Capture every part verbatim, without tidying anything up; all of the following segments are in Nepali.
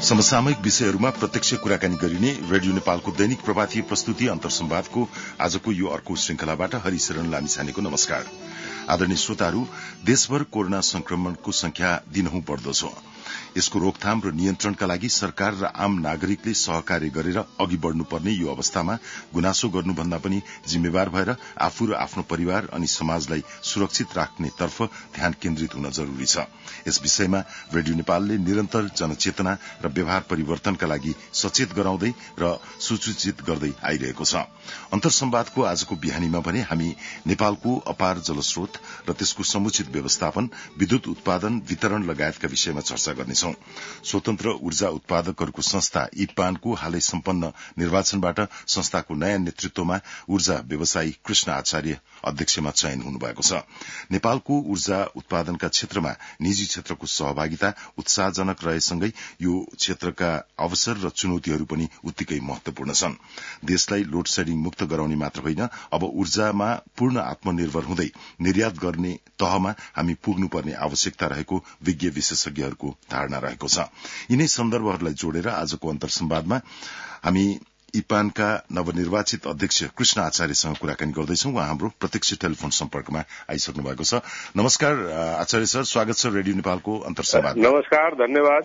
समसामयिक विषयहरूमा प्रत्यक्ष कुराकानी गरिने रेडियो नेपालको दैनिक प्रभातीय प्रस्तुति अन्तर्संवादको आजको यो अर्को श्रृंखलाबाट हरिशरण लामिछानेको नमस्कार। आदरणीय श्रोताहरू, देशभर कोरोना संक्रमणको संख्या दिनहुँ बढ्दो छ। यसको रोकथाम र नियन्त्रणका लागि सरकार र आम नागरिकले सहकार्य गरेर अघि बढ़नुपर्ने यो अवस्थामा गुनासो गर्नुभन्दा पनि जिम्मेवार भएर आफू र आफ्नो परिवार अनि समाजलाई सुरक्षित राख्नेतर्फ ध्यान केन्द्रित हुन जरूरी छ। यस विषयमा रेडियो नेपालले निरन्तर जनचेतना र व्यवहार परिवर्तनका लागि सचेत गराउँदै र सूचित गर्दै आइरहेको छ। अन्तर्संवादको आजको बिहानीमा भने हामी नेपालको अपार जलस्रोत र त्यसको समुचित व्यवस्थापन, विद्युत उत्पादन, वितरण लगायतका विषयमा चर्चा गर्नेछौं। स्वतन्त्र ऊर्जा उत्पादकहरूको संस्था इपानको हालै सम्पन्न निर्वाचनबाट संस्थाको नयाँ नेतृत्वमा ऊर्जा व्यवसायी कृष्ण आचार्य अध्यक्षमा चयन हुनुभएको छ। नेपालको ऊर्जा उत्पादनका क्षेत्रमा निजी क्षेत्रको सहभागिता उत्साहजनक रहेसँगै यो क्षेत्रका अवसर र चुनौतीहरू पनि उत्तिकै महत्वपूर्ण छन्। देशलाई लोड सेडिङ मुक्त गराउने मात्र होइन, अब ऊर्जामा पूर्ण आत्मनिर्भर हुँदै निर्यात गर्ने तहमा हामी पुग्नुपर्ने आवश्यकता रहेको विज्ञ विशेषज्ञहरूको धारणा रहेको छ। यिनै सन्दर्भहरूलाई जोडेर आजको अन्तर्संवादमा हामी इपानका नवनिर्वाचित अध्यक्ष कृष्ण आचार्यसँग कुराकानी गर्दैछौं। उहाँ हाम्रो प्रत्यक्ष टेलिफोन सम्पर्कमा आइसक्नु भएको छ। नमस्कार आचार्य सर, स्वागत छ रेडियो नेपालको अन्तर्संवाद। नमस्कार, धन्यवाद।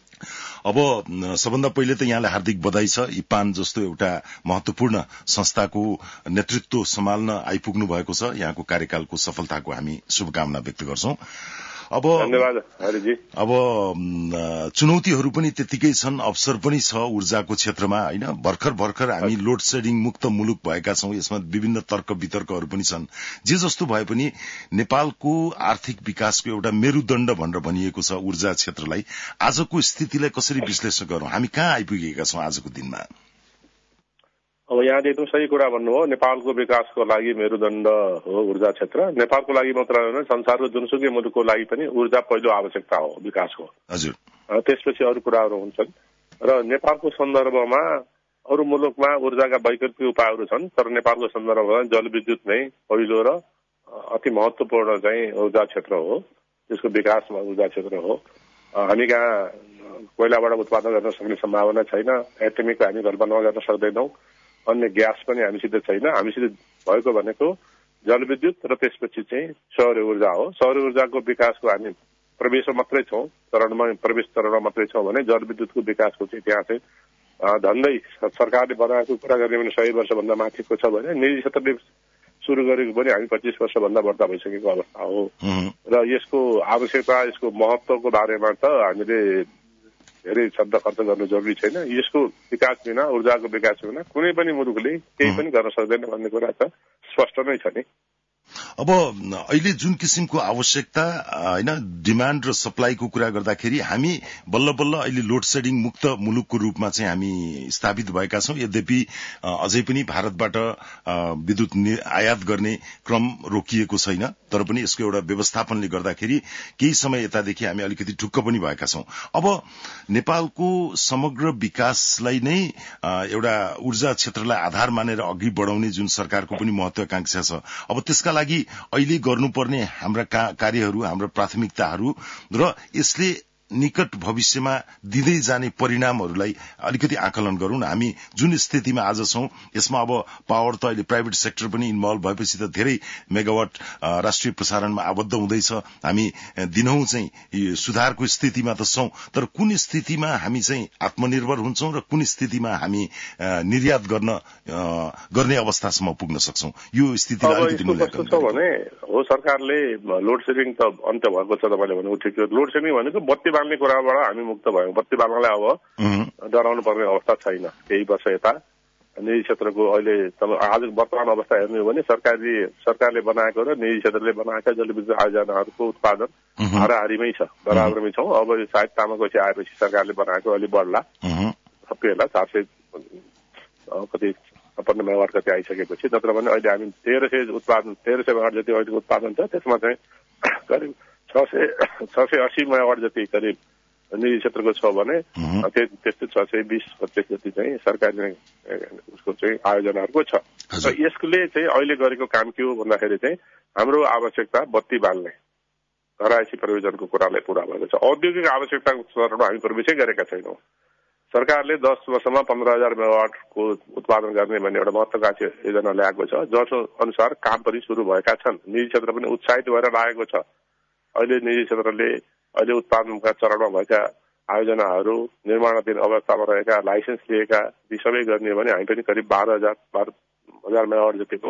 अब सबभन्दा पहिले त यहाँलाई हार्दिक बधाई छ। इपान जस्तो एउटा महत्वपूर्ण संस्थाको नेतृत्व सम्हाल्न आइपुग्नु भएको छ। यहाँको कार्यकालको सफलताको हामी शुभकामना व्यक्त गर्छौं। अब धन्यवाद हरिजी। अब चुनौतीहरू पनि त्यतिकै छन्, अवसर पनि छ ऊर्जाको क्षेत्रमा, होइन? भर्खर भर्खर हामी लोड सेडिङ मुक्त मुलुक भएका छौं। यसमा विभिन्न तर्क वितर्कहरू पनि छन्। जे जस्तो भए पनि नेपालको आर्थिक विकासको एउटा मेरुदण्ड भनेर भनिएको छ ऊर्जा क्षेत्रलाई। आजको स्थितिलाई कसरी विश्लेषण गरौं? हामी कहाँ आइपुगेका छौं आजको दिनमा? अब यहाँले एकदम सही कुरा भन्नुभयो। नेपालको विकासको लागि मेरुदण्ड हो ऊर्जा क्षेत्र। नेपालको लागि मात्र होइन, संसारको जुनसुकै मुलुकको लागि पनि ऊर्जा पहिलो आवश्यकता हो विकासको। हजुर। त्यसपछि अरू कुराहरू हुन्छन् र नेपालको सन्दर्भमा अरू मुलुकमा ऊर्जाका वैकल्पिक उपायहरू छन्, तर नेपालको सन्दर्भमा जलविद्युत नै पहिलो र अति महत्वपूर्ण चाहिँ ऊर्जा क्षेत्र हो। त्यसको विकासमा ऊर्जा क्षेत्र हो। हामी कहाँ कोइलाबाट उत्पादन गर्न सक्ने सम्भावना छैन। एटमिकको हामी कल्पना गर्न सक्दैनौं। अन्य ग्यास पनि हामीसित छैन। हामीसित भएको भनेको जलविद्युत र त्यसपछि चाहिँ सौर ऊर्जा हो। सौर ऊर्जाको विकासको हामी प्रवेशमा मात्रै छौं, चरणमा प्रवेश चरणमा मात्रै छौं भने जलविद्युतको विकासको चाहिँ त्यहाँ चाहिँ धन्दै सरकारले बनाएको कुरा गर्ने भने सय वर्षभन्दा माथिको छ भने निजी क्षेत्रले सुरु गरेको पनि हामी पच्चीस वर्षभन्दा बढ्ता भइसकेको अवस्था हो। र यसको आवश्यकता, यसको महत्वको बारेमा त हामीले धेरै शब्द खर्च गर्नु जरुरी छैन। यसको विकास बिना, ऊर्जाको विकास बिना कुनै पनि मुलुकले केही पनि गर्न सक्दैन भन्ने कुरा त स्पष्ट नै छ नि। अब अहिले जुन किसिमको आवश्यकता, होइन, डिमान्ड र सप्लाईको कुरा गर्दाखेरि हामी बल्ल बल्ल अहिले लोड सेडिङ मुक्त मुलुकको रूपमा चाहिँ हामी स्थापित भएका छौं। यद्यपि अझै पनि भारतबाट विद्युत आयात गर्ने क्रम रोकिएको छैन, तर पनि यसको एउटा व्यवस्थापनले गर्दाखेरि केही समय यतादेखि हामी अलिकति ढुक्क पनि भएका छौं। अब नेपालको समग्र विकासलाई नै एउटा ऊर्जा क्षेत्रलाई आधार मानेर अघि बढ़ाउने जुन सरकारको पनि महत्वाकांक्षा छ, अब त्यसका लागि अहिले गर्नुपर्ने हाम्रा कार्यहरू, हाम्रा प्राथमिकताहरू र यसले निकट भविष्यमा दिँदै जाने परिणामहरूलाई अलिकति आकलन गरौं न। हामी जुन स्थितिमा आज छौं यसमा अब पावर त अहिले प्राइभेट सेक्टर पनि इन्भल्भ भएपछि त धेरै मेगावाट राष्ट्रिय प्रसारणमा आबद्ध हुँदैछ। हामी दिनहुँ चाहिँ सुधारको स्थितिमा त छौं, तर कुन स्थितिमा हामी चाहिँ आत्मनिर्भर हुन्छौं र कुन स्थितिमा हामी निर्यात गर्न गर्ने अवस्थासम्म पुग्न सक्छौं, यो स्थितिलाई अलिकति मूल्याङ्कन छ भने हो। सरकारले लोड सेडिङ त अन्त्य भएको छ, तपाईँले भनेको ठिक हो। लोड सेडिङ भनेको बत्ती बाल्ने कुराबाट हामी मुक्त भयौं। बत्ती बाल्नलाई अब डराउनु पर्ने अवस्था छैन। केही वर्ष यता निजी क्षेत्रको अहिले आज वर्तमान अवस्था हेर्नु हो भने सरकारले सरकारले बनाएको र निजी क्षेत्रले बनाएका जलविद्युत आयोजनाहरूको उत्पादन हाराहारीमै छ, बराबरमै छौं। अब सायद तामाकोसी आएपछि सरकारले बनाएको अलि बढ्ला, सकिएला, चार सय कति छप्पन्न मेगावाट कति आइसकेपछि। नत्र भने अहिले हामी तेह्र सय उत्पादन तेह्र सय मेगावाट जति अहिलेको उत्पादन छ, त्यसमा चाहिँ करिब छ सय छ सय अस्सी मेगावाट जति करिब निजी क्षेत्रको छ भने त्यस्तै छ सय बिस पच्चिस जति चाहिँ सरकारी उसको चाहिँ आयोजनाहरूको छ। र यसले चाहिँ अहिले गरेको काम के हो भन्दाखेरि चाहिँ हाम्रो आवश्यकता बत्ती बाल्ने घरायसी प्रयोजनको कुरालाई पूरा भएको छ। औद्योगिक आवश्यकताको स्तरमा हामी प्रवेशै गरेका छैनौँ। सरकारले दस वर्षमा पन्ध्र हजार मेगावाटको उत्पादन गर्ने भन्ने एउटा महत्वाकांक्षी योजना ल्याएको छ, जस अनुसार काम पनि सुरु भएका छन्। निजी क्षेत्र पनि उत्साहित भएर लागेको छ। अहिले निजी क्षेत्रले अहिले उत्पादनका चरणमा भएका आयोजनाहरू, निर्माणाधीन अवस्थामा रहेका, लाइसेन्स लिएका ती सबै गर्ने भने हामी पनि करिब बाह्र हजार बाह्र हजार मेगावाट जतिको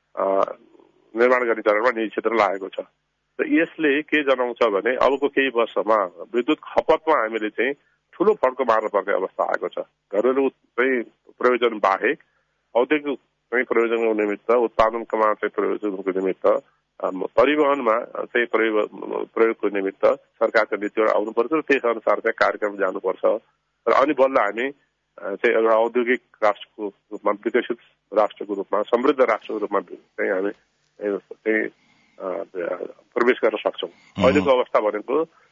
निर्माण गर्ने चरणमा निजी क्षेत्र लागेको छ। र यसले के जनाउँछ भने अबको केही वर्षमा विद्युत खपतमा हामीले चाहिँ ठूलो फड्को मार्न पर्ने अवस्था आएको छ। घरेलु चाहिँ प्रयोजन बाहेक औद्योगिक चाहिँ प्रयोजनको निमित्त, उत्पादनमा चाहिँ प्रयोजनको निमित्त, परिवहनमा चाहिँ प्रयोग प्रयोगको निमित्त सरकारका नीतिहरू आउनुपर्छ र त्यस अनुसार चाहिँ कार्यक्रम जानुपर्छ। र अनि बल्ल हामी चाहिँ एउटा औद्योगिक राष्ट्रको रूपमा, विकसित राष्ट्रको रूपमा, समृद्ध राष्ट्रको रूपमा चाहिँ हामी चाहिँ प्रवेश गर्न सक्छौँ। अहिलेको अवस्था भनेको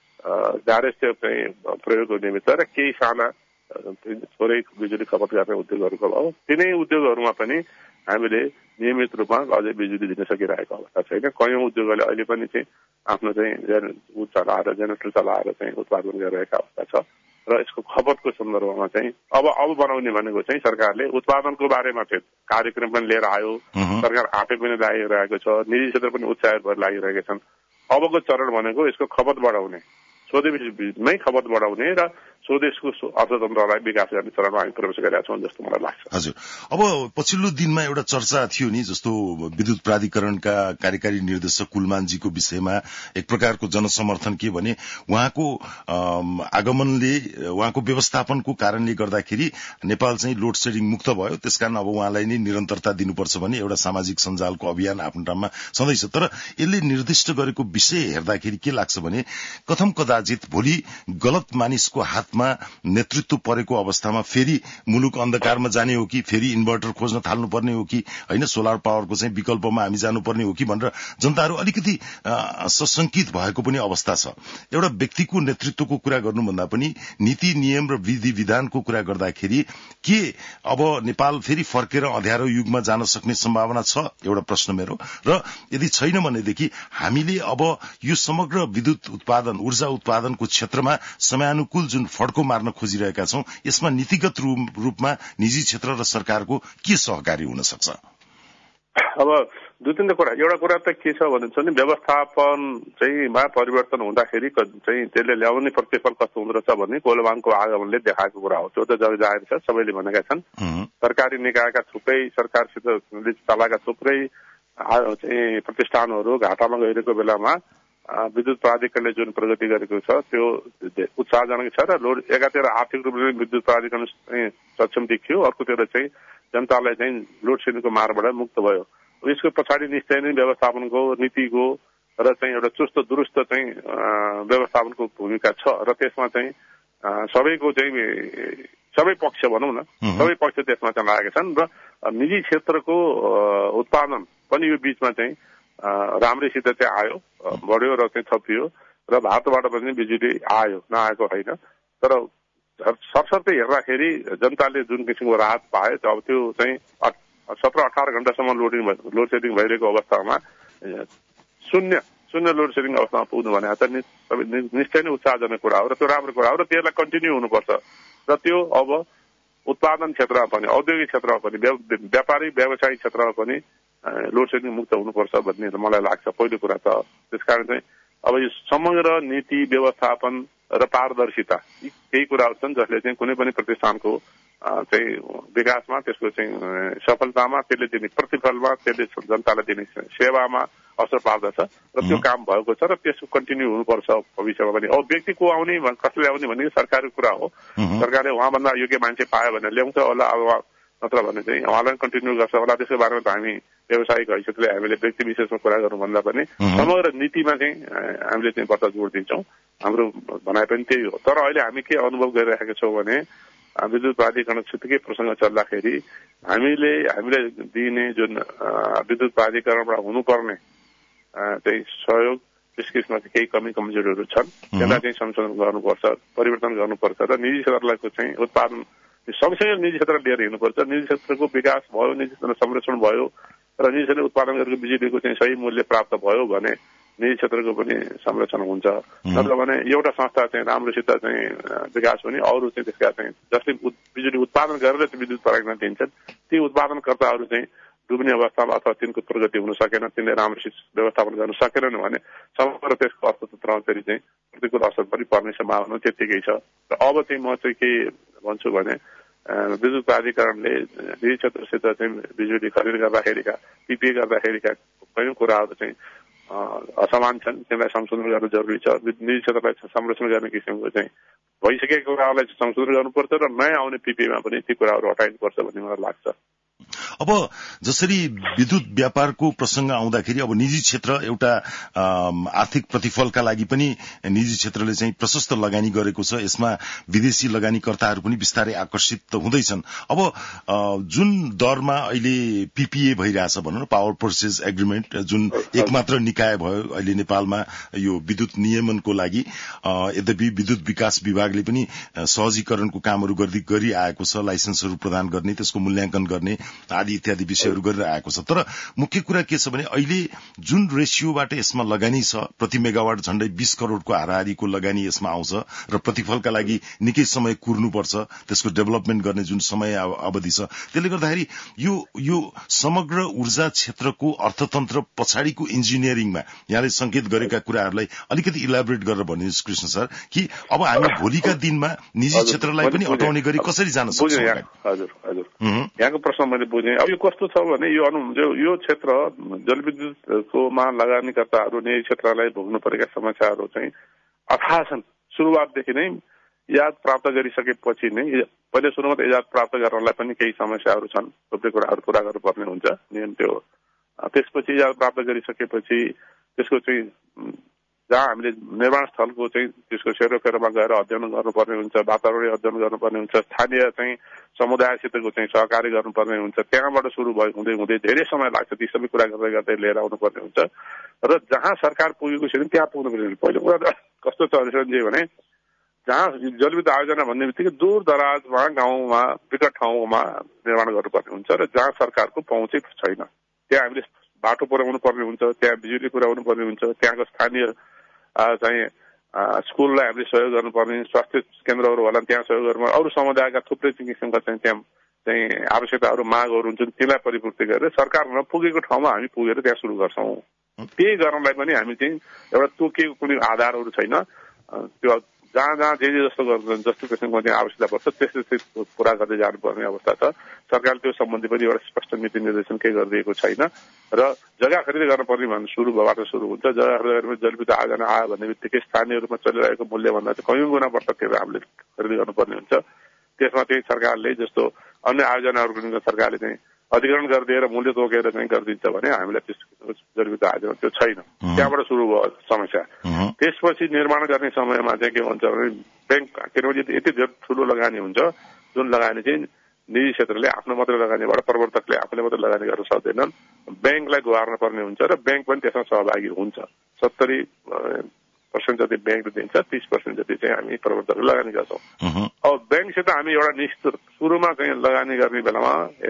गारेज चाहिँ प्रयोगको निमित्त र केही साना थोरै बिजुली खपत गर्ने उद्योगहरूको भयो, तिनै उद्योगहरूमा पनि हामीले नियमित रूपमा अझै बिजुली दिन सकिरहेको अवस्था छैन। कयौं उद्योगले अहिले पनि चाहिँ आफ्नो चाहिँ ऊ चलाएर जेनेरेटर चलाएर चाहिँ उत्पादन गरिरहेका अवस्था छ। र यसको खपतको सन्दर्भमा चाहिँ अब अब बनाउने भनेको चाहिँ सरकारले उत्पादनको बारेमा चाहिँ कार्यक्रम पनि लिएर आयो, सरकार आफै पनि लागिरहेको छ, निजी क्षेत्र पनि उत्साहित भएर लागिरहेका छन्। अबको चरण भनेको यसको खपत बढाउने, स्वदेशमै खपत बढाउने र स्वदेशको अर्थतन्त्रलाई विकास गर्ने चरणमा हामी प्रवेश गरेका छौँ जस्तो मलाई लाग्छ। हजुर, अब पछिल्लो दिनमा एउटा चर्चा थियो नि, जस्तो विद्युत प्राधिकरणका कार्यकारी निर्देशक कुलमानजीको विषयमा एक प्रकारको जनसमर्थन के भने उहाँको आगमनले, उहाँको व्यवस्थापनको कारणले गर्दाखेरि नेपाल चाहिँ लोड सेडिङ मुक्त भयो, त्यसकारण अब उहाँलाई नै निरन्तरता दिनुपर्छ भन्ने एउटा सामाजिक सञ्जालको अभियान आफ्नो ठाउँमा सधैँ छ। तर यसले निर्दिष्ट गरेको विषय हेर्दाखेरि के लाग्छ भने कथम कदाचित भोलि गलत मानिसको हातमा नेतृत्व परेको अवस्थामा फेरि मुलुक अन्धकारमा जाने हो कि फेरि इन्भर्टर खोज्न थाल्नुपर्ने हो कि होइन, सोलर पावरको चाहिँ विकल्पमा हामी जानुपर्ने हो कि भनेर जनताहरू अलिकति सशंकित भएको पनि अवस्था छ। एउटा व्यक्तिको नेतृत्वको कुरा गर्नुभन्दा पनि नीति नियम र विधि विधानको कुरा गर्दाखेरि के अब नेपाल फेरि फर्केर अँध्यारो युगमा जान सक्ने सम्भावना छ, एउटा प्रश्न मेरो। र यदि छैन भनेदेखि हामीले अब यो समग्र विद्युत उत्पादन, ऊर्जा उत्पादनको क्षेत्रमा समयानुकूल जुन फड्को मार्न खोजिरहेका छौं, यसमा नीतिगत रूपमा निजी क्षेत्र र सरकारको के सहकारी हुन सक्छ? अब दुई तीनवटा कुरा, एउटा कुरा त के छ भने चाहिँ व्यवस्थापन चाहिँ मा परिवर्तन हुँदाखेरि चाहिँ त्यसले ल्याउने प्रतिफल कस्तो हुँदो रहेछ भन्ने कोलवानको आगमनले देखाएको कुरा हो। त्यो त जग जाहेर छ, सबैले भनेका छन्। सरकारी निकायका थुप्रै, सरकारसित चलाएका थुप्रै चाहिँ प्रतिष्ठानहरू घाटामा गइरहेको बेलामा विद्युत प्राधिकरणले जुन प्रगति गरेको छ त्यो उत्साहजनक छ। र लोड एकातिर आर्थिक रूपले विद्युत प्राधिकरण सक्षम देखियो, अर्कोतिर चाहिँ जनतालाई चाहिँ लोड सेडिङको मारबाट मुक्त भयो। यसको पछाडि निश्चय नै व्यवस्थापनको, नीतिको र चाहिँ एउटा चुस्त दुरुस्त चाहिँ व्यवस्थापनको भूमिका छ। र त्यसमा चाहिँ सबैको चाहिँ सबै पक्ष भनौँ न, सबै पक्ष त्यसमा चाहिँ लागेका छन्। र निजी क्षेत्रको उत्पादन पनि यो बीचमा चाहिँ राम्रैसित चाहिँ आयो, बढ्यो र चाहिँ थपियो र भारतबाट पनि बिजुली आयो, नआएको होइन। तर सरसर्ती हेर्दाखेरि जनताले जुन किसिमको राहत पाए, अब त्यो चाहिँ सत्र अठार घण्टासम्म लोडिङ लोड सेडिङ भइरहेको अवस्थामा शून्य शून्य लोड सेडिङ अवस्थामा पुग्नु भने त निश्चय नै उत्साहजनक कुरा हो र त्यो राम्रो कुरा हो र त्यसलाई कन्टिन्यू हुनुपर्छ। र त्यो अब उत्पादन क्षेत्रमा पनि, औद्योगिक क्षेत्रमा पनि, व्यापारिक व्यवसायिक क्षेत्रमा पनि लोड सेडिङ मुक्त हुनुपर्छ भन्ने मलाई लाग्छ पहिलो कुरा त। त्यसकारण चाहिँ अब यो समग्र नीति व्यवस्थापन र पारदर्शिता यी केही कुराहरू छन् जसले चाहिँ कुनै पनि प्रतिष्ठानको चाहिँ विकासमा, त्यसको चाहिँ सफलतामा, त्यसले दिने प्रतिफलमा, त्यसले जनतालाई दिने सेवामा असर पार्दछ र त्यो काम भएको छ र त्यसको कन्टिन्यू हुनुपर्छ भविष्यमा पनि। अब व्यक्ति को आउने, कसले आउने भन्ने सरकारी कुरा हो। सरकारले उहाँभन्दा योग्य मान्छे पायो भने ल्याउँछ होला, अब नत्र भने चाहिँ उहाँलाई कन्टिन्यू गर्छ होला। त्यसको बारेमा त हामी व्यावसायिक हैसियतले हामीले व्यक्ति विशेषमा कुरा गर्नुभन्दा पनि समग्र नीतिमा चाहिँ हामीले चाहिँ बढ्ता जोड दिन्छौँ। हाम्रो भनाइ पनि त्यही हो। तर अहिले हामी के अनुभव गरिरहेका छौँ भने विद्युत प्राधिकरणसितकै प्रसङ्ग चल्दाखेरि हामीले हामीले दिने जुन विद्युत प्राधिकरणबाट हुनुपर्ने चाहिँ सहयोग, त्यस किसिममा चाहिँ केही कमी कमजोरीहरू छन्। त्यसलाई चाहिँ संशोधन गर्नुपर्छ, परिवर्तन गर्नुपर्छ र निजी क्षेत्रलाई चाहिँ उत्पादन सँगसँगै निजी क्षेत्र लिएर हिँड्नुपर्छ। निजी क्षेत्रको विकास भयो, निजी क्षेत्र संरक्षण भयो र निजी क्षेत्रले उत्पादन गरेको बिजुलीको चाहिँ सही मूल्य प्राप्त भयो भने निजी क्षेत्रको पनि संरक्षण हुन्छ। नत्र भने एउटा संस्था चाहिँ राम्रोसित चाहिँ विकास हुने, अरू चाहिँ त्यसका चाहिँ जसले बिजुली उत्पादन गरेर विद्युत प्रयोगमा दिन्छन् ती उत्पादनकर्ताहरू चाहिँ डुब्ने अवस्थामा अथवा तिनको प्रगति हुन सकेन, तिनले राम्रोसित व्यवस्थापन गर्न सकेनन् भने समग्र त्यसको अर्थतन्त्रमा फेरि चाहिँ प्रतिकूल असर पनि पर्ने सम्भावना त्यतिकै छ। र अब चाहिँ म चाहिँ के भन्छु भने विद्युत प्राधिकरणले निजी क्षेत्रसित चाहिँ बिजुली खरिद गर्दाखेरिका पिपिए गर्दाखेरिका कयौं कुराहरू चाहिँ असमान छन्, त्यसलाई संशोधन गर्न जरुरी छ। निजी क्षेत्रलाई संरक्षण गर्ने किसिमको चाहिँ भइसकेको कुराहरूलाई संशोधन गर्नुपर्छ र नयाँ आउने पिपिएमा पनि ती कुराहरू हटाइनुपर्छ भन्ने मलाई लाग्छ। अब जसरी विद्युत व्यापारको प्रसंग आउँदाखेरि अब निजी क्षेत्र एउटा आर्थिक प्रतिफलका लागि पनि निजी क्षेत्रले चाहिँ प्रशस्त लगानी गरेको छ। यसमा विदेशी लगानीकर्ताहरू पनि बिस्तारै आकर्षित हुँदैछन्। अब जुन दरमा अहिले पीपीए भइरहेछ भनौं न, पावर पर्चेज एग्रिमेन्ट, जुन एकमात्र निकाय भयो अहिले नेपालमा यो विद्युत नियमनको लागि, यद्यपि विद्युत विकास विभागले पनि सहजीकरणको कामहरू गर्दै गरिआएको छ, लाइसेन्सहरू प्रदान गर्ने, त्यसको मूल्याङ्कन गर्ने आदि इत्यादि विषयहरू गरिरहेको छ। तर मुख्य कुरा के छ भने अहिले जुन रेसियोबाट यसमा लगानी छ, प्रति मेगावाट झण्डै बीस करोड़को हाराहारीको लगानी यसमा आउँछ र प्रतिफलका लागि निकै समय कुर्नुपर्छ, त्यसको डेभलपमेन्ट गर्ने जुन समय अवधि छ, त्यसले गर्दाखेरि यो यो समग्र ऊर्जा क्षेत्रको अर्थतन्त्र पछाडिको इन्जिनियरिङमा यहाँले संकेत गरेका कुराहरूलाई अलिकति इलाबोरेट गरेर भनिदिनुहोस् कृष्ण सर, कि अब हामी भोलिका दिनमा निजी क्षेत्रलाई पनि हटाउने गरी कसरी जान सक्छौं? हजुर हजुर यहाँको प्रश्न मैले बुझेँ। अब यो कस्तो छ भने यो यो क्षेत्र जलविद्युतकोमा लगानीकर्ताहरू निजी क्षेत्रलाई भोग्नु परेका समस्याहरू चाहिँ अथाह छन्। सुरुवातदेखि नै याद प्राप्त गरिसकेपछि नै, पहिले सुरुमा त याद प्राप्त गर्नलाई पनि केही समस्याहरू छन्, थुप्रै कुराहरू पूरा गर्नुपर्ने हुन्छ नियम त्यो। त्यसपछि याद प्राप्त गरिसकेपछि त्यसको चाहिँ जहाँ हामीले निर्माण स्थलको चाहिँ त्यसको सेरोफेरोमा गएर अध्ययन गर्नुपर्ने हुन्छ, वातावरणीय अध्ययन गर्नुपर्ने हुन्छ, स्थानीय चाहिँ समुदायसितको चाहिँ सहकारी गर्नुपर्ने हुन्छ। त्यहाँबाट सुरु भयो हुँदै हुँदै धेरै समय लाग्छ। ती सबै कुरा गर्दै गर्दै लिएर आउनुपर्ने हुन्छ र जहाँ सरकार पुगेको छ त्यहाँ पुग्नुपर्ने हुन्छ। पहिलो कुरा कस्तो छ भने जहाँ जलविद्युत आयोजना भन्ने बित्तिकै दूर दराजमा, गाउँमा, विकट ठाउँमा निर्माण गर्नुपर्ने हुन्छ र जहाँ सरकारको पहुँचै छैन त्यहाँ हामीले बाटो पुर्याउनु पर्ने हुन्छ, त्यहाँ बिजुली पुर्याउनु पर्ने हुन्छ, त्यहाँको स्थानीय चाहिँ स्कुललाई हामीले सहयोग गर्नुपर्ने, स्वास्थ्य केन्द्रहरू होला त्यहाँ सहयोग गर्नुपर्ने, अरू समुदायका थुप्रै किसिमका चाहिँ त्यहाँ चाहिँ आवश्यकताहरू मागहरू हुन्छन्, त्यसलाई परिपूर्ति गरेर सरकार नपुगेको ठाउँमा हामी पुगेर त्यहाँ सुरु गर्छौँ। त्यही गर्नलाई पनि हामी चाहिँ एउटा तोकिएको कुनै आधारहरू छैन। त्यो जहाँ जहाँ जे जे जस्तो गर्छ जस्तो किसिमको चाहिँ आवश्यकता पर्छ त्यस्तै त्यस्तै पूरा गर्दै जानुपर्ने अवस्था छ। सरकारले त्यो सम्बन्धी पनि एउटा स्पष्ट नीति निर्देशन केही गरिदिएको छैन र जग्गा खरिद गर्नुपर्ने भन्ने सुरु भएबाट सुरु हुन्छ। जग्गा खरिद जलविद्युत आयोजना आयो भन्ने बित्तिकै स्थानीय रूपमा चलिरहेको मूल्यभन्दा चाहिँ कयौं गुणा बढ्ता हामीले खरिद गर्नुपर्ने हुन्छ। त्यसमा चाहिँ सरकारले जस्तो अन्य आयोजनाहरू सरकारले चाहिँ अधिग्रहण गरिदिएर मूल्य तोकेर चाहिँ गरिदिन्छ भने हामीलाई त्यस्तो जलविद्युत आयोजना त्यो छैन। त्यहाँबाट सुरु भयो समस्या। त्यसपछि निर्माण गर्ने समयमा चाहिँ के भन्छ भने ब्याङ्क, किनभने यति धेरै ठुलो लगानी हुन्छ जुन लगानी चाहिँ निजी क्षेत्रले आफ्नो मात्रै लगानीबाट प्रवर्तकले आफूले मात्रै लगानी गर्न सक्दैनन्, ब्याङ्कलाई गुहार्न पर्ने हुन्छ र ब्याङ्क पनि त्यसमा सहभागी हुन्छ। सत्तरी पर्सेन्ट जति ब्याङ्कले दिन्छ, तीस पर्सेन्ट जति चाहिँ हामी प्रवर्तकले लगानी गर्छौँ। अब ब्याङ्कसित हामी एउटा निश्चित सुरुमा चाहिँ लगानी गर्ने बेलामा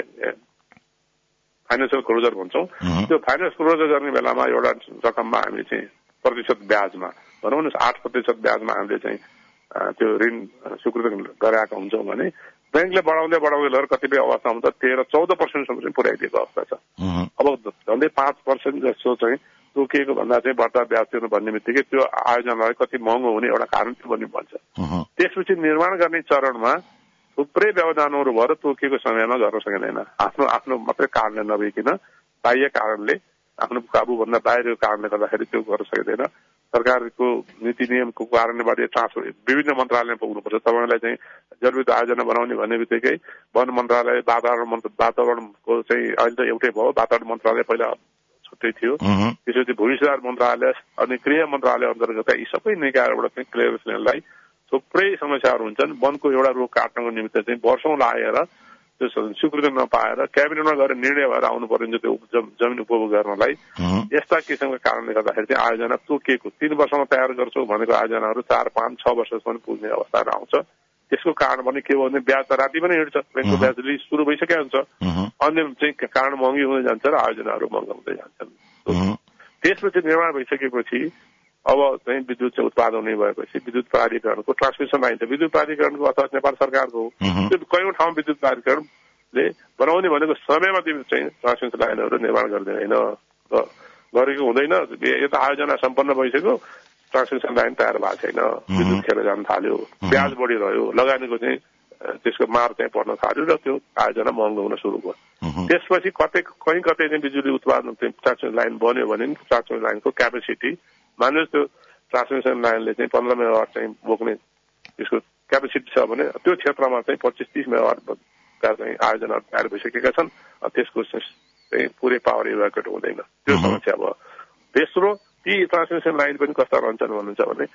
फाइनेन्सियल क्लोजर भन्छौँ। त्यो फाइनेन्स क्लोजर गर्ने बेलामा एउटा रकममा हामीले चाहिँ प्रतिशत ब्याजमा भनौँ न आठ प्रतिशत ब्याजमा हामीले चाहिँ त्यो ऋण स्वीकृत गराएका हुन्छौँ भने ब्याङ्कले बढाउँदै बढाउँदै लगेर कतिपय अवस्थामा त तेह्र चौध पर्सेन्टसम्म चाहिँ पुर्याइदिएको अवस्था छ। अब झन्डै पाँच पर्सेन्ट जस्तो चाहिँ तोकिएको भन्दा चाहिँ बढ्ता ब्याज तिर्नु भन्ने बित्तिकै त्यो आयोजनालाई कति महँगो हुने एउटा कारण त्यो पनि भन्छ। त्यसपछि निर्माण गर्ने चरणमा थुप्रै व्यवधानहरू भएर तोकिएको समयमा गर्न सकिँदैन। आफ्नो आफ्नो मात्रै कारणले नभइकन बाह्य कारणले, आफ्नो काबुभन्दा बाहिरको कारणले गर्दाखेरि त्यो गर्न सकिँदैन। सरकारको नीति नियमको कारणबाट यो ट्रान्सफर विभिन्न मन्त्रालयमा पुग्नुपर्छ। तपाईँलाई चाहिँ जलविद्युत आयोजना बनाउने भन्ने बित्तिकै वन मन्त्रालय, वातावरण वातावरणको चाहिँ अहिले त एउटै भयो, वातावरण मन्त्रालय पहिला छुट्टै थियो, त्यसपछि भूमि सुधार मन्त्रालय अनि गृह मन्त्रालय अन्तर्गत यी सबै निकायबाट चाहिँ क्लियरेन्स लिनलाई थुप्रै समस्याहरू हुन्छन्। वनको एउटा रुख काट्नको निमित्त चाहिँ वर्षौं लागेर त्यो स्वीकृति नपाएर क्याबिनेटमा गएर निर्णय भएर आउनु पर्ने त्यो जमिन उपभोग गर्नलाई। यस्ता किसिमका कारणले गर्दाखेरि चाहिँ आयोजना तोकिएको, तीन वर्षमा तयार गर्छौँ भनेको आयोजनाहरू चार पाँच छ वर्षसम्म पुग्ने अवस्थाहरू आउँछ। त्यसको कारण पनि के हो भने ब्याज त राति पनि हिँड्छ, ब्याङ्कको ब्याज लिज सुरु भइसकेको हुन्छ, अन्य चाहिँ कारण महँगी हुँदै जान्छ र आयोजनाहरू महँगा हुँदै जान्छन्। त्यसपछि निर्माण भइसकेपछि अब चाहिँ विद्युत चाहिँ उत्पादन हुने भएपछि विद्युत प्राधिकरणको ट्रान्समिसन लाइन त विद्युत प्राधिकरणको अथवा नेपाल सरकारको हो। त्यो कयौं ठाउँ विद्युत प्राधिकरणले बनाउने भनेको समयमा चाहिँ ट्रान्समिसन लाइनहरू निर्माण गर्दैन र गरेको हुँदैन। यो त आयोजना सम्पन्न भइसक्यो, ट्रान्समिसन लाइन तयार भएको छैन, विद्युत खेर जान थाल्यो, ब्याज बढिरह्यो, लगानीको चाहिँ त्यसको मार चाहिँ पर्न थाल्यो र त्यो आयोजना महँगो हुन सुरु भयो। त्यसपछि कतै कहीँ कतै चाहिँ बिजुली उत्पादन चाहिँ ट्रान्समिसन लाइन बन्यो भने ट्रान्समिसन लाइनको क्यापेसिटी मानिस त्यो ट्रान्समिसन लाइनले चाहिँ पन्ध्र मेगावाट चाहिँ बोक्ने त्यसको क्यापेसिटी छ भने त्यो क्षेत्रमा चाहिँ पच्चिस तीस मेगावाटका चाहिँ आयोजना तयार भइसकेका छन्। त्यसको चाहिँ पुरै पावर इभ्याकुएट हुँदैन, त्यो समस्या भयो। तेस्रो, ती ट्रान्समिसन लाइन पनि कस्ता रहन्छन् भन्नुहुन्छ भने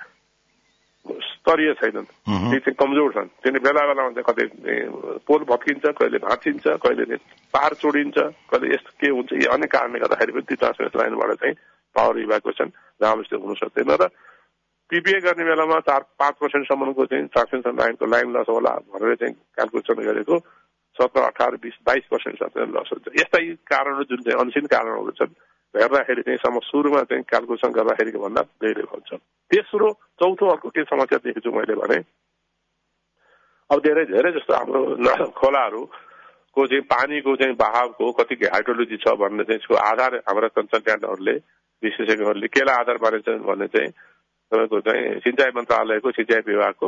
स्तरीय छैनन्, ती चाहिँ कमजोर छन्। त्यसले बेला बेलामा चाहिँ कतै पोल भत्किन्छ, कहिले भाँचिन्छ, कहिले तार चोडिन्छ, कहिले यस्तो के हुन्छ, यी अन्य कारणले गर्दाखेरि पनि ती ट्रान्समिसन लाइनबाट चाहिँ पावर इभ्याकुएसन राम्रोसित हुन सक्दैन र पीपीए गर्ने बेलामा चार पाँच पर्सेन्टसम्मको चाहिँ ट्रान्समिसन लाइनको लाइन लस होला भनेर चाहिँ क्यालकुलेसन गरेको सत्र अठार बिस बाइस पर्सेन्टसम्म लस हुन्छ। यस्ता यी कारणहरू जुन चाहिँ अनसिन कारणहरू छन् हेर्दाखेरि चाहिँ सम सुरुमा चाहिँ क्यालकुलेसन गर्दाखेरिको भन्दा धेरै हुन्छ। तेस्रो चौथो अर्को के समस्या देखेको छु मैले भने अब धेरै धेरै जस्तो हाम्रो खोलाहरूको चाहिँ पानीको चाहिँ बहावको कति हाइड्रोलोजी छ भन्ने चाहिँ यसको आधार हाम्रा कन्सल्ट्यान्टहरूले विशेषज्ञहरूले केलाई आधार मानिन्छन् भन्ने चाहिँ तपाईँको चाहिँ सिंचाई मन्त्रालयको सिंचाई विभागको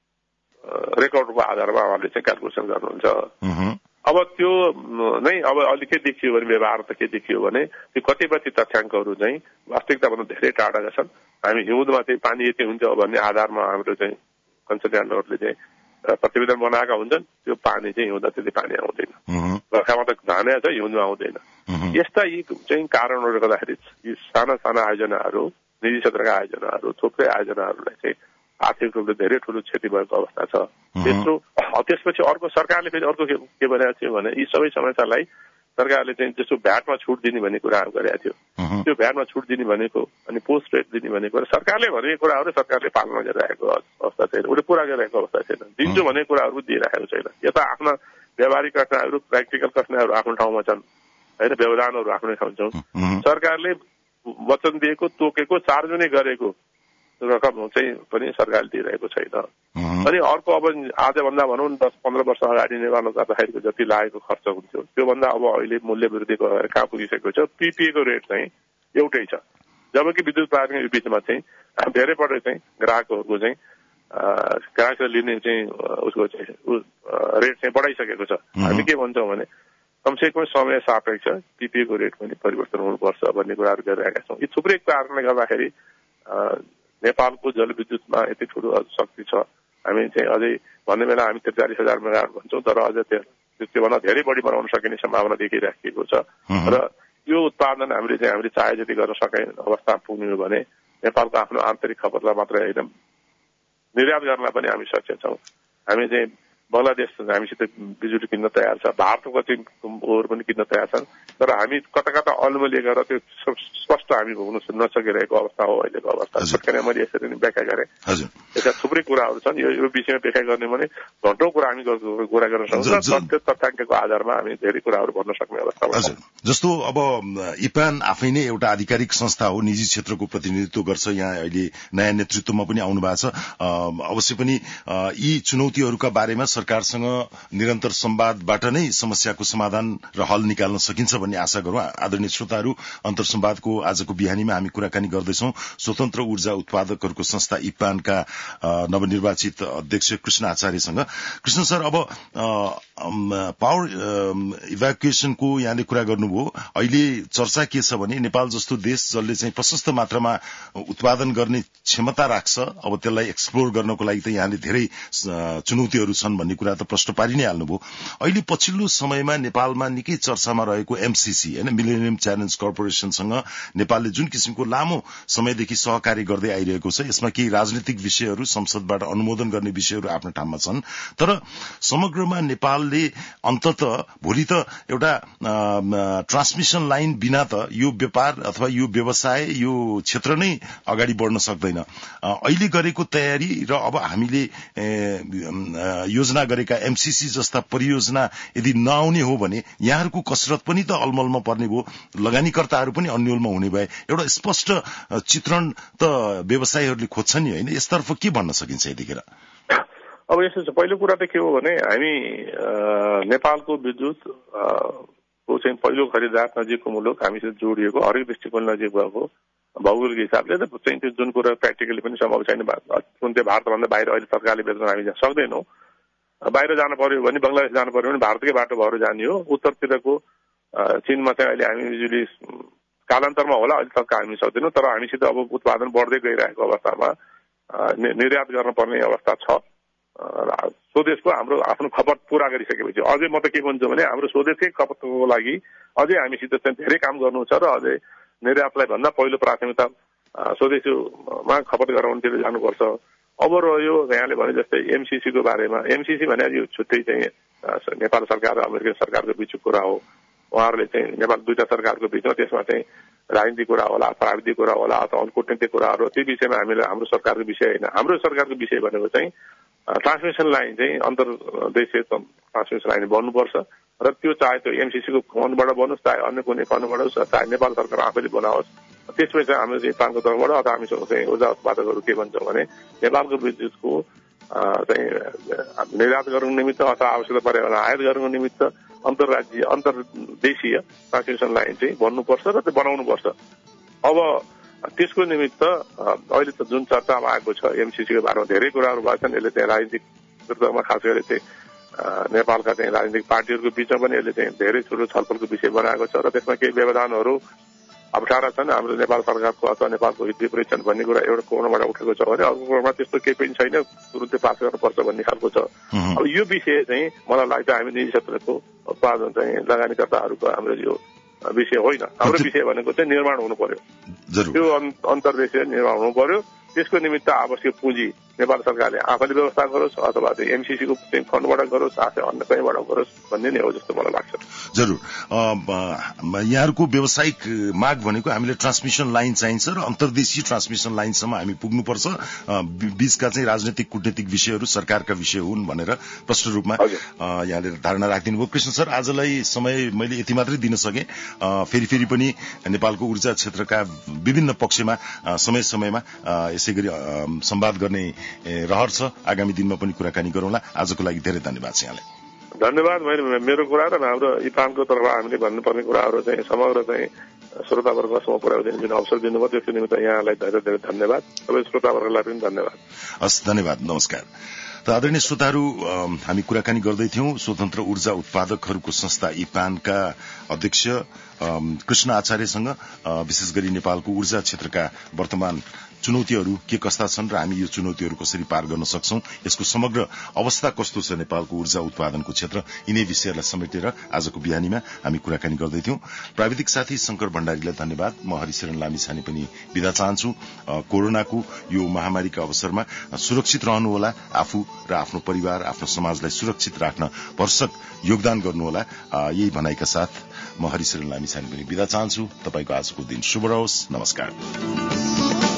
रेकर्डको आधारमा उहाँले चाहिँ क्यालकुलेसन गर्नुहुन्छ। अब त्यो नै अब अलिक के देखियो भने व्यवहार त के देखियो भने त्यो कतिपय तथ्याङ्कहरू चाहिँ वास्तविकताभन्दा धेरै टाढाका छन्। हामी हिउँदमा चाहिँ पानी यति हुन्छ भन्ने आधारमा हाम्रो चाहिँ कन्सल्ट्यान्टहरूले चाहिँ प्रतिवेदन बनाएका हुन्छन्, त्यो पानी चाहिँ हिउँदा त्यति पानी आउँदैन, बर्खामा त धानै छ, हिउँदमा आउँदैन। यस्ता यी चाहिँ कारणहरूले गर्दाखेरि यी साना साना आयोजनाहरू, निजी क्षेत्रका आयोजनाहरू, थुप्रै आयोजनाहरूलाई चाहिँ आर्थिक रूपले धेरै ठुलो क्षति भएको अवस्था छ। तेस्रो, त्यसपछि अर्को सरकारले फेरि अर्को के भनेको थियो भने यी सबै समस्यालाई सरकारले चाहिँ जस्तो भ्याटमा छुट दिने भन्ने कुराहरू गरेको थियो। त्यो भ्याटमा छुट दिने भनेको अनि पोस्ट रेट दिने भनेको सरकारले भनेको कुराहरू सरकारले पालना गरिरहेको अवस्था छैन, उसले पुरा गरिरहेको अवस्था छैन। दिन्छु भनेको कुराहरू दिइरहेको छैन। यता आफ्ना व्यावहारिक कठिनाइहरू, प्र्याक्टिकल कठिनाइहरू आफ्नो ठाउँमा छन् होइन, व्यवधानहरू आफ्नै ठाउँ छन्। सरकारले वचन दिएको, तोकेको, सार्वजनिक गरेको रकम चाहिँ पनि सरकारले दिइरहेको छैन। अनि अर्को अब आजभन्दा भनौँ दस पन्ध्र वर्ष अगाडि निर्माण गर्दाखेरिको जति लागेको खर्च हुन्थ्यो त्योभन्दा अब अहिले मूल्य वृद्धिको कहाँ पुगिसकेको छ। पिपिएको रेट चाहिँ एउटै छ, जबकि विद्युत प्राधिकरणको बिचमा चाहिँ धेरै पटक चाहिँ ग्राहकहरूको चाहिँ ग्राहकले लिने चाहिँ उसको चाहिँ रेट चाहिँ बढाइसकेको छ। हामी के भन्छौँ भने कमसे कम समय सापेक्ष पिपिएको रेट पनि परिवर्तन हुनुपर्छ भन्ने कुराहरू गरिरहेका छौँ। यी थुप्रै कारणले गर्दाखेरि नेपालको जलविद्युतमा यति ठुलो शक्ति छ। हामी चाहिँ अझै भन्ने बेला हामी त्रिचालिस हजार मेगावाट भन्छौँ, तर अझै त्योभन्दा धेरै बढी बनाउन सकिने सम्भावना देखिराखिएको छ। र यो उत्पादन हामीले चाहिँ हामीले चाहे जति गर्न सके अवस्था पुग्ने हो भने नेपालको आफ्नो आन्तरिक खपतलाई मात्रै होइन निर्यात गर्न पनि हामी सक्षम छौँ। हामी चाहिँ बङ्गलादेश हामीसित बिजुली किन्न तयार छ, भारतको कति ओहोर पनि किन्न तयार छन्, तर हामी कता कता अलमली गरेर त्यो स्पष्ट हामी भोग्न नसकिरहेको अवस्था हो अहिलेको अवस्था। छटकने मैले यसरी नै व्याख्या गरेँ। यसका थुप्रै कुराहरू छन्, यो यो विषयमा व्याख्या गर्ने भने घन्टौँ कुरा हामी कुरा गर्न सक्छौँ। सत्य तथ्याङ्कको आधारमा हामी धेरै कुराहरू भन्न सक्ने अवस्था छ। जस्तो अब इपान आफै नै एउटा आधिकारिक संस्था हो, निजी क्षेत्रको प्रतिनिधित्व गर्छ, यहाँ अहिले नयाँ नेतृत्वमा पनि आउनु भएको छ। अवश्य पनि यी चुनौतीहरूका बारेमा सरकारसँग निरन्तर संवादबाट नै समस्याको समाधान र हल निकाल्न सकिन्छ भन्ने आशा गरौँ। आदरणीय श्रोताहरू, अन्तर संवादको आजको बिहानीमा हामी कुराकानी गर्दैछौँ स्वतन्त्र ऊर्जा उत्पादकहरूको संस्था इपानका नवनिर्वाचित अध्यक्ष कृष्ण आचार्यसँग। कृष्ण सर, अब पावर इभ्याकुएसनको यहाँले कुरा गर्नुभयो। अहिले चर्चा के छ भने नेपाल जस्तो देश जसले चाहिँ प्रशस्त मात्रामा उत्पादन गर्ने क्षमता राख्छ, अब त्यसलाई एक्सप्लोर गर्नको लागि त यहाँले धेरै चुनौतीहरू छन् भन्ने कुरा त प्रश्न पारि नै हाल्नुभयो। अहिले पछिल्लो समयमा नेपालमा निकै चर्चामा रहेको एमसीसी होइन, मिलेनियम च्यालेन्ज कर्पोरेसनसँग नेपालले जुन किसिमको लामो समयदेखि सहकार्य गर्दै आइरहेको छ, यसमा केही राजनीतिक विषयहरू, संसदबाट अनुमोदन गर्ने विषयहरू आफ्नो ठाउँमा छन्, तर समग्रमा नेपालले अन्तत भोलि त एउटा ट्रान्समिसन लाइन बिना त यो व्यापार अथवा यो व्यवसाय, यो क्षेत्र नै अगाडि बढ्न सक्दैन। अहिले गरेको तयारी र अब हामीले योजना आयोजना गरेका एमसीसी जस्ता परियोजना यदि नआउने हो भने यहाँहरूको कसरत पनि त अलमलमा पर्ने भयो, लगानीकर्ताहरू पनि अन्यलमा हुने भए एउटा स्पष्ट चित्रण त व्यवसायीहरूले खोज्छन् नि होइन? यसतर्फ के भन्न सकिन्छ यतिखेर? अब यस्तो छ, पहिलो कुरा त के हो भने हामी नेपालको विद्युत को चाहिँ पहिलो खरिदार नजिकको मुलुक, हामीसित जोडिएको, हरेक दृष्टिकोण नजिक भएको भौगोलिक हिसाबले त चाहिँ त्यो जुन कुरा प्र्याक्टिकली पनि सम्भव छैन, कुन चाहिँ भारतभन्दा बाहिर अहिले सरकारले बेच्न हामी सक्दैनौँ। बाहिर जानु पर्यो भने, बङ्गलादेश जानु पर्यो भने भारतकै बाटो भएर जाने हो। उत्तरतिरको चीनमा चाहिँ अहिले हामी बिजुली कालान्तरमा होला, अहिले तक हामी सक्दैनौँ, तर हामीसित अब उत्पादन बढ्दै गइरहेको अवस्थामा निर्यात गर्नुपर्ने अवस्था छ। स्वदेशको हाम्रो आफ्नो खपत पूरा गरिसकेपछि अझै म त के भन्छु भने हाम्रो स्वदेशकै खपतको लागि अझै हामीसित चाहिँ धेरै काम गर्नु छ र अझै निर्यातलाई भन्दा पहिलो प्राथमिकता स्वदेशीमा खपत गराउनतिर जानुपर्छ। अब रह्यो यहाँले भने जस्तै एमसीसीको बारेमा, एमसीसी भने यो छुट्टै चाहिँ नेपाल सरकार र अमेरिकन सरकारको बीचको कुरा हो। उहाँहरूले चाहिँ नेपाल दुईटा सरकारको बीचमा, त्यसमा चाहिँ राजनीतिक कुरा होला, प्राविधिक कुरा होला अथवा कूटनीतिक कुराहरू, त्यो विषयमा हामीले हाम्रो सरकारको विषय होइन। हाम्रो सरकारको विषय भनेको चाहिँ ट्रान्समिसन लाइन चाहिँ अन्तर्देशीय ट्रान्समिसन लाइन बन्नुपर्छ र त्यो चाहे त्यो एमसीसीको फन्डबाट बनोस्, चाहे अन्य कुनै फन्डबाट होस्, चाहे नेपाल सरकार आफैले बनाओस्। त्यसपछि चाहिँ हाम्रो नेपालको तर्फबाट अथवा हामीसँग चाहिँ ऊर्जा उत्पादकहरू के भन्छौँ भने नेपालको विद्युतको चाहिँ निर्यात गर्नुको निमित्त अथवा आवश्यकता परे भने आयात गर्नुको निमित्त अन्तर्राज्यीय अन्तर्देशीय ट्रान्समिसन लाइन चाहिँ बन्नुपर्छ र त्यो बनाउनुपर्छ। अब त्यसको निमित्त अहिले त जुन चर्चामा आएको छ एमसीसीको बारेमा धेरै कुराहरू भएको छन्। यसले चाहिँ राजनीतिक नेतृत्वमा खास गरी चाहिँ नेपालका चाहिँ राजनीतिक पार्टीहरूको बिचमा पनि यसले चाहिँ धेरै ठुलो छलफलको विषय बनाएको छ र त्यसमा केही व्यवधानहरू अप्ठ्यारा छन्। हाम्रो नेपाल सरकारको अथवा नेपालको हित विपरीत छन् भन्ने कुरा एउटा कोणबाट उठेको छ भने अर्को कोणमा त्यस्तो केही पनि छैन, तुरुन्तै पास गर्नुपर्छ भन्ने खालको छ। अब यो विषय चाहिँ मलाई लाग्छ हामी निजी क्षेत्रको उत्पादन चाहिँ लगानीकर्ताहरूको हाम्रो यो विषय होइन। हाम्रो विषय भनेको चाहिँ निर्माण हुनु पर्यो, त्यो अन्तर्देशीय निर्माण हुनु पर्यो। त्यसको निमित्त आवश्यक पुँजी नेपाल सरकारले आफैले व्यवस्था गरोस् अथवा चाहिँ एमसीसीको चाहिँ फन्डबाट गरोस्, आफै अन्य कहीँबाट गरोस् भन्ने नै हो जस्तो मलाई लाग्छ। जरुर यहाँहरूको व्यावसायिक माग भनेको हामीले ट्रान्समिसन लाइन चाहिन्छ र अन्तर्देशीय ट्रान्समिसन लाइनसम्म हामी पुग्नुपर्छ। बीचका चाहिँ राजनैतिक कूटनीतिक विषयहरू सरकारका विषय हुन् भनेर प्रष्ट रूपमा यहाँले धारणा राखिदिनु भयो। कृष्ण सर, आजलाई समय मैले यति मात्रै दिन सकेँ। फेरि फेरि पनि नेपालको ऊर्जा क्षेत्रका विभिन्न पक्षमा समय समयमा यसै गरी संवाद गर्ने रहर छ। आगामी दिनमा पनि कुराकानी गरौँला। आजको लागि धेरै धन्यवाद छ यहाँलाई। धन्यवाद। मैले मेरो कुरा र हाम्रो इफानको तर्फ हामीले भन्नुपर्ने कुराहरू चाहिँ समग्र चाहिँ श्रोतावर्गसम्म पुर्याइदिने जुन अवसर दिनुभयो त्यसको निमित्त यहाँलाई धेरै धेरै धन्यवाद। सबै श्रोतावर्गलाई पनि धन्यवाद। हस्, धन्यवाद, नमस्कार। त आदरणीय श्रोताहरू, हामी कुराकानी गर्दै थियौं स्वतन्त्र ऊर्जा उत्पादकहरूको संस्था इपानका अध्यक्ष कृष्ण आचार्यसँग, विशेष गरी नेपालको ऊर्जा क्षेत्रका वर्तमान चुनौतीहरू के कस्ता छन् र हामी यो चुनौतीहरू कसरी पार गर्न सक्छौं, यसको समग्र अवस्था कस्तो छ नेपालको ऊर्जा उत्पादनको क्षेत्र, यिनै विषयहरूलाई समेटेर आजको बिहानीमा हामी कुराकानी गर्दै थियौं। प्राविधिक साथी शंकर भण्डारीलाई धन्यवाद। म हरिशरण लामिछाने पनि बिदा चाहन्छु। कोरोनाको यो महामारीका अवसरमा सुरक्षित रहनुहोला, आफू र आफ्नो परिवार, आफ्नो समाजलाई सुरक्षित राख्न भरसक योगदान गर्नुहोला। यही भनाइका साथ म हरिशरण लामिछाने पनि बिदा चाहन्छु। तपाईको आजको दिन शुभ रहोस्। नमस्कार।